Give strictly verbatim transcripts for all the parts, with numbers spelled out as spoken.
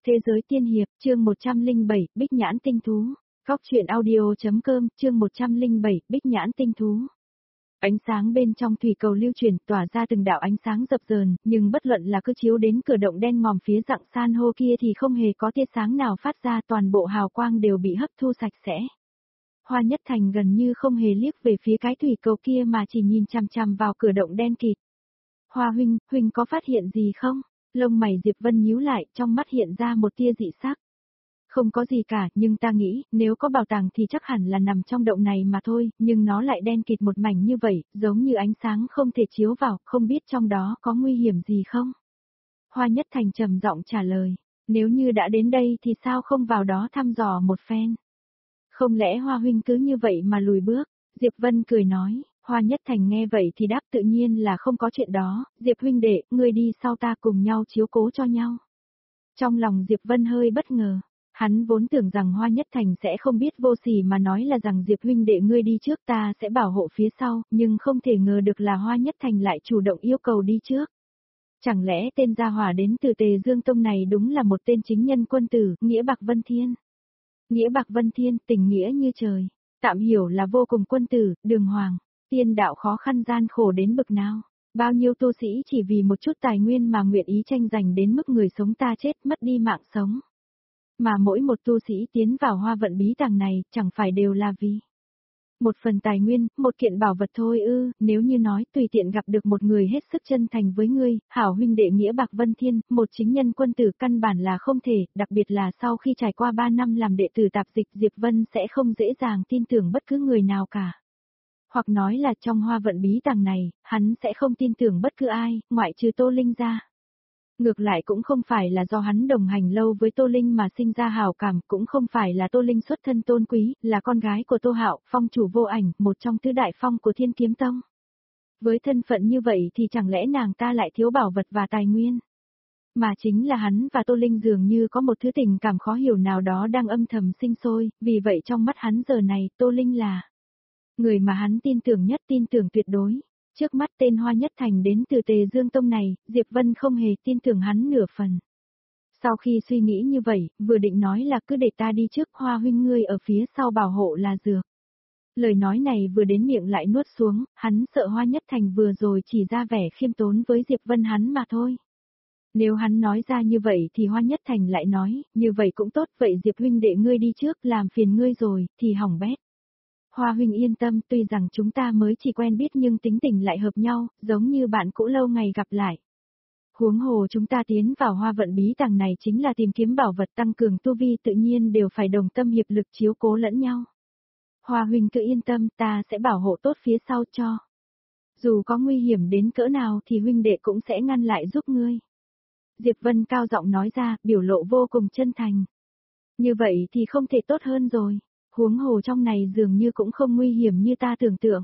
Thế giới tiên hiệp, chương một trăm lẻ bảy, Bích Nhãn tinh thú. Góc truyện audio.com, chương một trăm lẻ bảy, Bích Nhãn tinh thú. Ánh sáng bên trong thủy cầu lưu chuyển tỏa ra từng đạo ánh sáng dập dờn, nhưng bất luận là cứ chiếu đến cửa động đen ngòm phía dạng san hô kia thì không hề có tia sáng nào phát ra, toàn bộ hào quang đều bị hấp thu sạch sẽ. Hoa Nhất Thành gần như không hề liếc về phía cái thủy cầu kia mà chỉ nhìn chằm chằm vào cửa động đen kịt. Hoa huynh, huynh có phát hiện gì không? Lông mày Diệp Vân nhíu lại, trong mắt hiện ra một tia dị sắc. Không có gì cả, nhưng ta nghĩ, nếu có bảo tàng thì chắc hẳn là nằm trong động này mà thôi, nhưng nó lại đen kịt một mảnh như vậy, giống như ánh sáng không thể chiếu vào, không biết trong đó có nguy hiểm gì không? Hoa Nhất Thành trầm giọng trả lời, nếu như đã đến đây thì sao không vào đó thăm dò một phen? Không lẽ Hoa huynh cứ như vậy mà lùi bước? Diệp Vân cười nói. Hoa Nhất Thành nghe vậy thì đáp tự nhiên là không có chuyện đó, Diệp huynh đệ, ngươi đi sau ta cùng nhau chiếu cố cho nhau. Trong lòng Diệp Vân hơi bất ngờ, hắn vốn tưởng rằng Hoa Nhất Thành sẽ không biết vô sỉ mà nói là rằng Diệp huynh đệ ngươi đi trước ta sẽ bảo hộ phía sau, nhưng không thể ngờ được là Hoa Nhất Thành lại chủ động yêu cầu đi trước. Chẳng lẽ tên gia hỏa đến từ Tề Dương Tông này đúng là một tên chính nhân quân tử, Nghĩa Bạc Vân Thiên. Nghĩa Bạc Vân Thiên, tình nghĩa như trời, tạm hiểu là vô cùng quân tử, đường hoàng. Tiên đạo khó khăn gian khổ đến bực nào, bao nhiêu tu sĩ chỉ vì một chút tài nguyên mà nguyện ý tranh giành đến mức người sống ta chết mất đi mạng sống. Mà mỗi một tu sĩ tiến vào hoa vận bí tàng này chẳng phải đều là vì một phần tài nguyên, một kiện bảo vật thôi ư, nếu như nói tùy tiện gặp được một người hết sức chân thành với ngươi, hảo huynh đệ Nghĩa Bạc Vân Thiên, một chính nhân quân tử căn bản là không thể, đặc biệt là sau khi trải qua ba năm làm đệ tử tạp dịch Diệp Vân sẽ không dễ dàng tin tưởng bất cứ người nào cả. Hoặc nói là trong hoa vận bí tàng này, hắn sẽ không tin tưởng bất cứ ai, ngoại trừ Tô Linh ra. Ngược lại cũng không phải là do hắn đồng hành lâu với Tô Linh mà sinh ra hảo cảm, cũng không phải là Tô Linh xuất thân tôn quý, là con gái của Tô Hạo, phong chủ vô ảnh, một trong tứ đại phong của Thiên Kiếm Tông. Với thân phận như vậy thì chẳng lẽ nàng ta lại thiếu bảo vật và tài nguyên? Mà chính là hắn và Tô Linh dường như có một thứ tình cảm khó hiểu nào đó đang âm thầm sinh sôi, vì vậy trong mắt hắn giờ này Tô Linh là người mà hắn tin tưởng nhất, tin tưởng tuyệt đối. Trước mắt tên Hoa Nhất Thành đến từ Tề Dương Tông này, Diệp Vân không hề tin tưởng hắn nửa phần. Sau khi suy nghĩ như vậy, vừa định nói là cứ để ta đi trước, Hoa huynh ngươi ở phía sau bảo hộ là dược. Lời nói này vừa đến miệng lại nuốt xuống, hắn sợ Hoa Nhất Thành vừa rồi chỉ ra vẻ khiêm tốn với Diệp Vân hắn mà thôi. Nếu hắn nói ra như vậy thì Hoa Nhất Thành lại nói, như vậy cũng tốt, vậy Diệp huynh đệ ngươi đi trước, làm phiền ngươi rồi, thì hỏng bét. Hoa huynh yên tâm, tuy rằng chúng ta mới chỉ quen biết nhưng tính tình lại hợp nhau, giống như bạn cũ lâu ngày gặp lại. Huống hồ chúng ta tiến vào hoa vận bí tàng này chính là tìm kiếm bảo vật tăng cường tu vi, tự nhiên đều phải đồng tâm hiệp lực chiếu cố lẫn nhau. Hoa huynh cứ yên tâm, ta sẽ bảo hộ tốt phía sau cho. Dù có nguy hiểm đến cỡ nào thì huynh đệ cũng sẽ ngăn lại giúp ngươi. Diệp Vân cao giọng nói ra, biểu lộ vô cùng chân thành. Như vậy thì không thể tốt hơn rồi. Huống hồ trong này dường như cũng không nguy hiểm như ta tưởng tượng.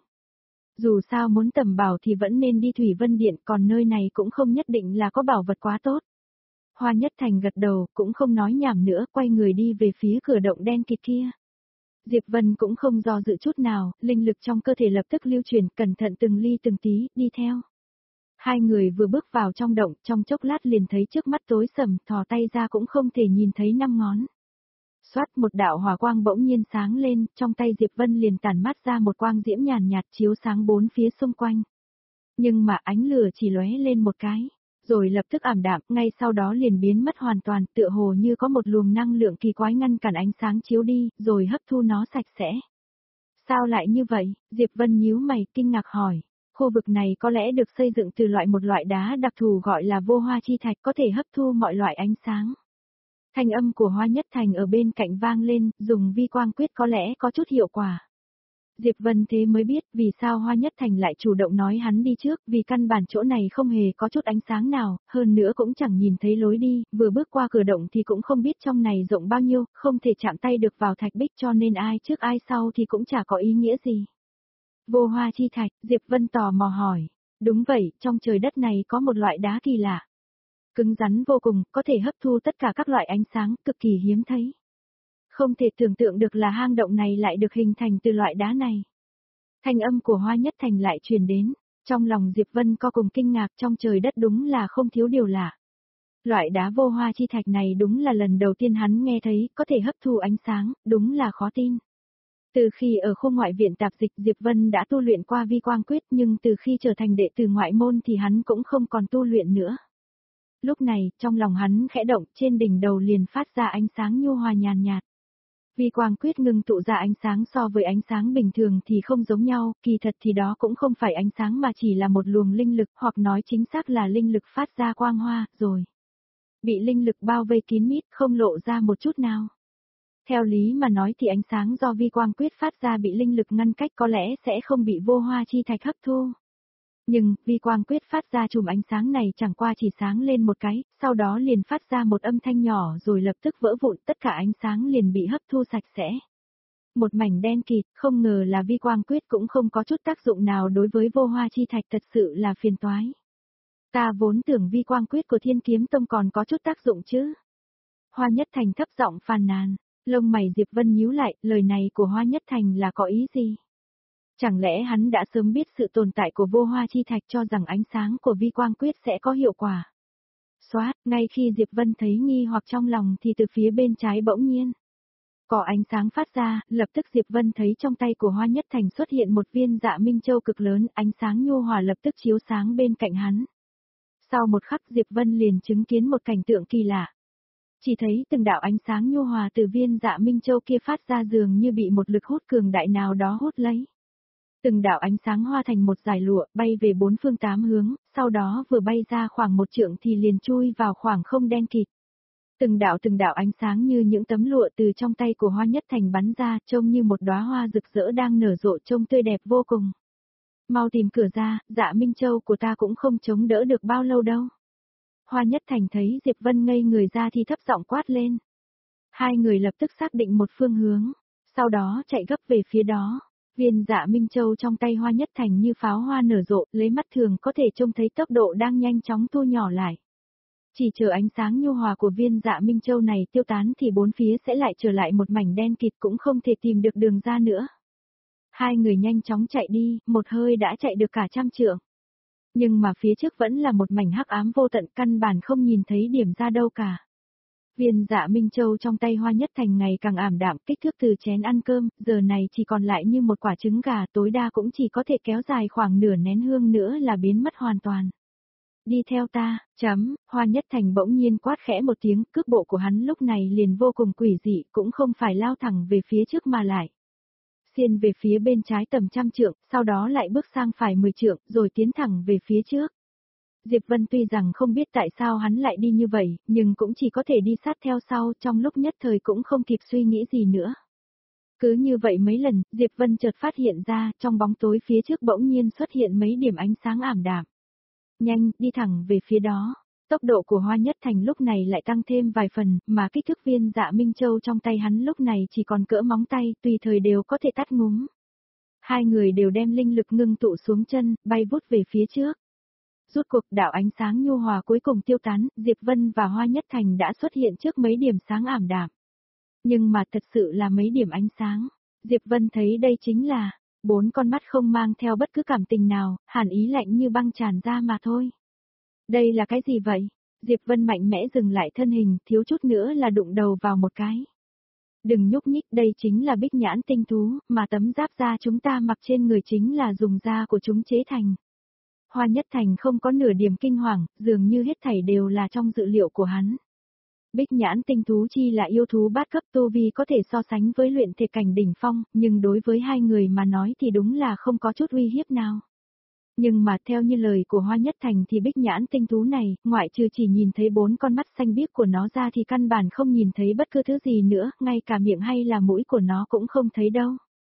Dù sao muốn tầm bảo thì vẫn nên đi Thủy Vân Điện, còn nơi này cũng không nhất định là có bảo vật quá tốt. Hoa Nhất Thành gật đầu, cũng không nói nhảm nữa, quay người đi về phía cửa động đen kịt kia. Diệp Vân cũng không do dự chút nào, linh lực trong cơ thể lập tức lưu chuyển, cẩn thận từng ly từng tí, đi theo. Hai người vừa bước vào trong động, trong chốc lát liền thấy trước mắt tối sầm, thò tay ra cũng không thể nhìn thấy năm ngón. Xoát, một đạo hỏa quang bỗng nhiên sáng lên, trong tay Diệp Vân liền tản mát ra một quang diễm nhàn nhạt chiếu sáng bốn phía xung quanh. Nhưng mà ánh lửa chỉ lóe lên một cái, rồi lập tức ảm đạm, ngay sau đó liền biến mất hoàn toàn, tựa hồ như có một luồng năng lượng kỳ quái ngăn cản ánh sáng chiếu đi, rồi hấp thu nó sạch sẽ. Sao lại như vậy? Diệp Vân nhíu mày, kinh ngạc hỏi. Khu vực này có lẽ được xây dựng từ loại một loại đá đặc thù gọi là vô hoa chi thạch, có thể hấp thu mọi loại ánh sáng. Thanh âm của Hoa Nhất Thành ở bên cạnh vang lên, dùng vi quang quyết có lẽ có chút hiệu quả. Diệp Vân thế mới biết vì sao Hoa Nhất Thành lại chủ động nói hắn đi trước, vì căn bản chỗ này không hề có chút ánh sáng nào, hơn nữa cũng chẳng nhìn thấy lối đi, vừa bước qua cửa động thì cũng không biết trong này rộng bao nhiêu, không thể chạm tay được vào thạch bích cho nên ai trước ai sau thì cũng chả có ý nghĩa gì. Vô hoa chi thạch, Diệp Vân tò mò hỏi. Đúng vậy, trong trời đất này có một loại đá kỳ lạ. Cứng rắn vô cùng, có thể hấp thu tất cả các loại ánh sáng, cực kỳ hiếm thấy. Không thể tưởng tượng được là hang động này lại được hình thành từ loại đá này. Thanh âm của Hoa Nhất Thành lại truyền đến, trong lòng Diệp Vân co cùng kinh ngạc, trong trời đất đúng là không thiếu điều lạ. Loại đá vô hoa chi thạch này đúng là lần đầu tiên hắn nghe thấy, có thể hấp thu ánh sáng, đúng là khó tin. Từ khi ở khu ngoại viện tạp dịch Diệp Vân đã tu luyện qua vi quang quyết nhưng từ khi trở thành đệ tử ngoại môn thì hắn cũng không còn tu luyện nữa. Lúc này, trong lòng hắn khẽ động, trên đỉnh đầu liền phát ra ánh sáng nhu hòa nhàn nhạt. Vi quang quyết ngưng tụ ra ánh sáng so với ánh sáng bình thường thì không giống nhau, kỳ thật thì đó cũng không phải ánh sáng mà chỉ là một luồng linh lực hoặc nói chính xác là linh lực phát ra quang hoa, rồi. Bị linh lực bao vây kín mít không lộ ra một chút nào. Theo lý mà nói thì ánh sáng do vi quang quyết phát ra bị linh lực ngăn cách có lẽ sẽ không bị vô hoa chi thạch hấp thu. Nhưng, vi quang quyết phát ra chùm ánh sáng này chẳng qua chỉ sáng lên một cái, sau đó liền phát ra một âm thanh nhỏ rồi lập tức vỡ vụn, tất cả ánh sáng liền bị hấp thu sạch sẽ. Một mảnh đen kịt, không ngờ là vi quang quyết cũng không có chút tác dụng nào đối với vô hoa chi thạch, thật sự là phiền toái. Ta vốn tưởng vi quang quyết của Thiên Kiếm Tông còn có chút tác dụng chứ. Hoa Nhất Thành thấp giọng phàn nàn, lông mày Diệp Vân nhíu lại, lời này của Hoa Nhất Thành là có ý gì? Chẳng lẽ hắn đã sớm biết sự tồn tại của vô hoa chi thạch cho rằng ánh sáng của vi quang quyết sẽ có hiệu quả? Xoát, ngay khi Diệp Vân thấy nghi hoặc trong lòng thì từ phía bên trái bỗng nhiên. Có ánh sáng phát ra, lập tức Diệp Vân thấy trong tay của Hoa Nhất Thành xuất hiện một viên dạ minh châu cực lớn, ánh sáng nhu hòa lập tức chiếu sáng bên cạnh hắn. Sau một khắc Diệp Vân liền chứng kiến một cảnh tượng kỳ lạ. Chỉ thấy từng đạo ánh sáng nhu hòa từ viên dạ minh châu kia phát ra dường như bị một lực hút cường đại nào đó hút lấy. Từng đạo ánh sáng hoa thành một dải lụa, bay về bốn phương tám hướng, sau đó vừa bay ra khoảng một trượng thì liền chui vào khoảng không đen kịt. Từng đạo từng đạo ánh sáng như những tấm lụa từ trong tay của Hoa Nhất Thành bắn ra, trông như một đóa hoa rực rỡ đang nở rộ, trông tươi đẹp vô cùng. Mau tìm cửa ra, dạ minh châu của ta cũng không chống đỡ được bao lâu đâu. Hoa Nhất Thành thấy Diệp Vân ngây người ra thì thấp giọng quát lên. Hai người lập tức xác định một phương hướng, sau đó chạy gấp về phía đó. Viên dạ minh châu trong tay Hoa Nhất Thành như pháo hoa nở rộ, lấy mắt thường có thể trông thấy tốc độ đang nhanh chóng thu nhỏ lại. Chỉ chờ ánh sáng nhu hòa của viên dạ minh châu này tiêu tán thì bốn phía sẽ lại trở lại một mảnh đen kịt, cũng không thể tìm được đường ra nữa. Hai người nhanh chóng chạy đi, một hơi đã chạy được cả trăm trượng. Nhưng mà phía trước vẫn là một mảnh hắc ám vô tận, căn bản không nhìn thấy điểm ra đâu cả. Viên dạ minh châu trong tay Hoa Nhất Thành ngày càng ảm đạm, kích thước từ chén ăn cơm, giờ này chỉ còn lại như một quả trứng gà, tối đa cũng chỉ có thể kéo dài khoảng nửa nén hương nữa là biến mất hoàn toàn. Đi theo ta, chấm, Hoa Nhất Thành bỗng nhiên quát khẽ một tiếng, cước bộ của hắn lúc này liền vô cùng quỷ dị, cũng không phải lao thẳng về phía trước mà lại. Xiên về phía bên trái tầm trăm trượng, sau đó lại bước sang phải mười trượng, rồi tiến thẳng về phía trước. Diệp Vân tuy rằng không biết tại sao hắn lại đi như vậy, nhưng cũng chỉ có thể đi sát theo sau, trong lúc nhất thời cũng không kịp suy nghĩ gì nữa. Cứ như vậy mấy lần, Diệp Vân chợt phát hiện ra, trong bóng tối phía trước bỗng nhiên xuất hiện mấy điểm ánh sáng ảm đạm. Nhanh, đi thẳng về phía đó. Tốc độ của Hoa Nhất Thành lúc này lại tăng thêm vài phần, mà kích thước viên dạ minh châu trong tay hắn lúc này chỉ còn cỡ móng tay, tùy thời đều có thể tắt ngúm. Hai người đều đem linh lực ngưng tụ xuống chân, bay vút về phía trước. Rút cuộc đạo ánh sáng nhu hòa cuối cùng tiêu tán, Diệp Vân và Hoa Nhất Thành đã xuất hiện trước mấy điểm sáng ảm đạm. Nhưng mà thật sự là mấy điểm ánh sáng. Diệp Vân thấy đây chính là bốn con mắt không mang theo bất cứ cảm tình nào, hàn ý lạnh như băng tràn ra mà thôi. Đây là cái gì vậy? Diệp Vân mạnh mẽ dừng lại thân hình, thiếu chút nữa là đụng đầu vào một cái. Đừng nhúc nhích, đây chính là bích nhãn tinh thú, mà tấm giáp da chúng ta mặc trên người chính là dùng da của chúng chế thành. Hoa Nhất Thành không có nửa điểm kinh hoàng, dường như hết thảy đều là trong dự liệu của hắn. Bích nhãn tinh thú chi là yêu thú bát cấp, tu vi có thể so sánh với luyện thể cảnh đỉnh phong, nhưng đối với hai người mà nói thì đúng là không có chút uy hiếp nào. Nhưng mà theo như lời của Hoa Nhất Thành thì bích nhãn tinh thú này, ngoại trừ chỉ nhìn thấy bốn con mắt xanh biếc của nó ra thì căn bản không nhìn thấy bất cứ thứ gì nữa, ngay cả miệng hay là mũi của nó cũng không thấy đâu.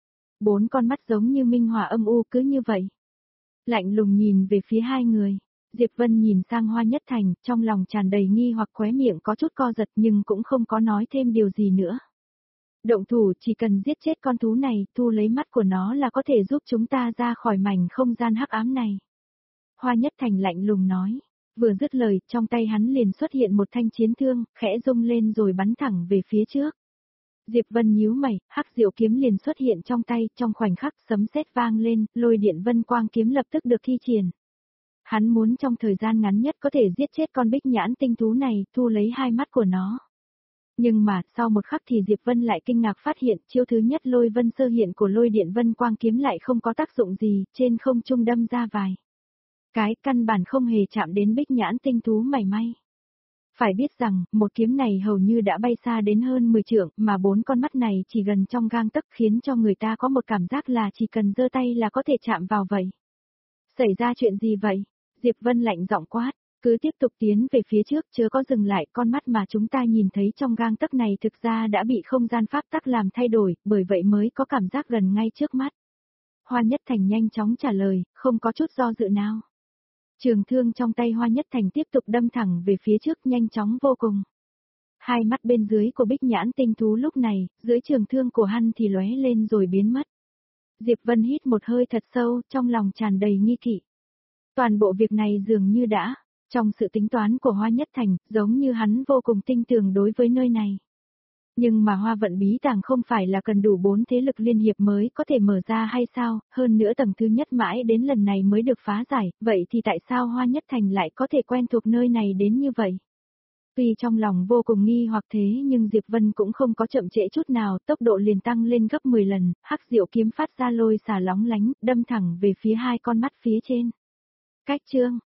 Bốn con mắt giống như minh hỏa âm u cứ như vậy. Lạnh lùng nhìn về phía hai người. Diệp Vân nhìn sang Hoa Nhất Thành, trong lòng tràn đầy nghi hoặc, khóe miệng có chút co giật nhưng cũng không có nói thêm điều gì nữa. Động thủ chỉ cần giết chết con thú này, thu lấy mắt của nó là có thể giúp chúng ta ra khỏi mảnh không gian hắc ám này. Hoa Nhất Thành lạnh lùng nói. Vừa dứt lời, trong tay hắn liền xuất hiện một thanh chiến thương, khẽ rung lên rồi bắn thẳng về phía trước. Diệp Vân nhíu mày, hắc diệu kiếm liền xuất hiện trong tay, trong khoảnh khắc sấm sét vang lên, lôi điện vân quang kiếm lập tức được thi triển. Hắn muốn trong thời gian ngắn nhất có thể giết chết con bích nhãn tinh thú này, thu lấy hai mắt của nó. Nhưng mà, sau một khắc thì Diệp Vân lại kinh ngạc phát hiện, chiêu thứ nhất lôi vân sơ hiện của lôi điện vân quang kiếm lại không có tác dụng gì, trên không trung đâm ra vài cái, căn bản không hề chạm đến bích nhãn tinh thú mảy may. Phải biết rằng, một kiếm này hầu như đã bay xa đến hơn mười trượng, mà bốn con mắt này chỉ gần trong gang tấc khiến cho người ta có một cảm giác là chỉ cần giơ tay là có thể chạm vào vậy. Xảy ra chuyện gì vậy? Diệp Vân lạnh giọng quát, cứ tiếp tục tiến về phía trước, chớ có dừng lại, con mắt mà chúng ta nhìn thấy trong gang tấc này thực ra đã bị không gian pháp tắc làm thay đổi, bởi vậy mới có cảm giác gần ngay trước mắt. Hoa Nhất Thành nhanh chóng trả lời, không có chút do dự nào. Trường thương trong tay Hoa Nhất Thành tiếp tục đâm thẳng về phía trước nhanh chóng vô cùng. Hai mắt bên dưới của bích nhãn tinh thú lúc này, dưới trường thương của hắn thì lóe lên rồi biến mất. Diệp Vân hít một hơi thật sâu, trong lòng tràn đầy nghi kỵ. Toàn bộ việc này dường như đã, trong sự tính toán của Hoa Nhất Thành, giống như hắn vô cùng tinh tường đối với nơi này. Nhưng mà Hoa Vận Bí Tàng không phải là cần đủ bốn thế lực liên hiệp mới có thể mở ra hay sao, hơn nữa tầng thứ nhất mãi đến lần này mới được phá giải, vậy thì tại sao Hoa Nhất Thành lại có thể quen thuộc nơi này đến như vậy? Tuy trong lòng vô cùng nghi hoặc thế nhưng Diệp Vân cũng không có chậm trễ chút nào, tốc độ liền tăng lên gấp mười lần, hắc diệu kiếm phát ra lôi xả lóng lánh, đâm thẳng về phía hai con mắt phía trên. Cách chương